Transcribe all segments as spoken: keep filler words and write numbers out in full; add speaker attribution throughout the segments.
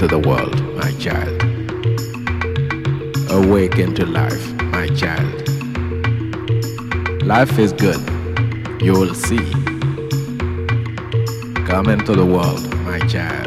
Speaker 1: into the world, my child. Awaken to life, my child. Life is good, you will see. Come into the world, my child.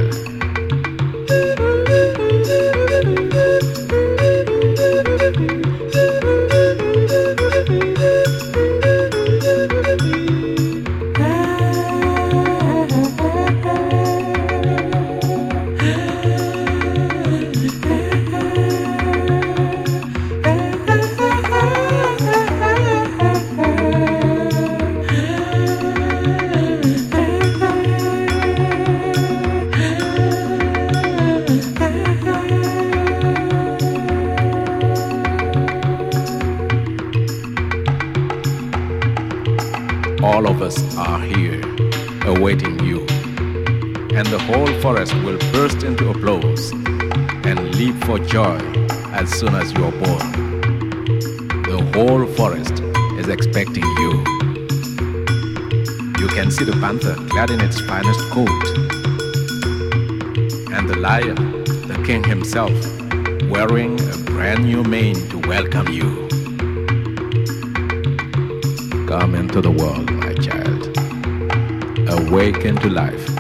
Speaker 1: All of us are here, awaiting you, and the whole forest will burst into applause and leap for joy as soon as you are born. The whole forest is expecting you. You can see the panther clad in its finest coat, and the lion, the king himself, wearing a brand new mane to welcome you. Come into the world, my child. Awaken to life.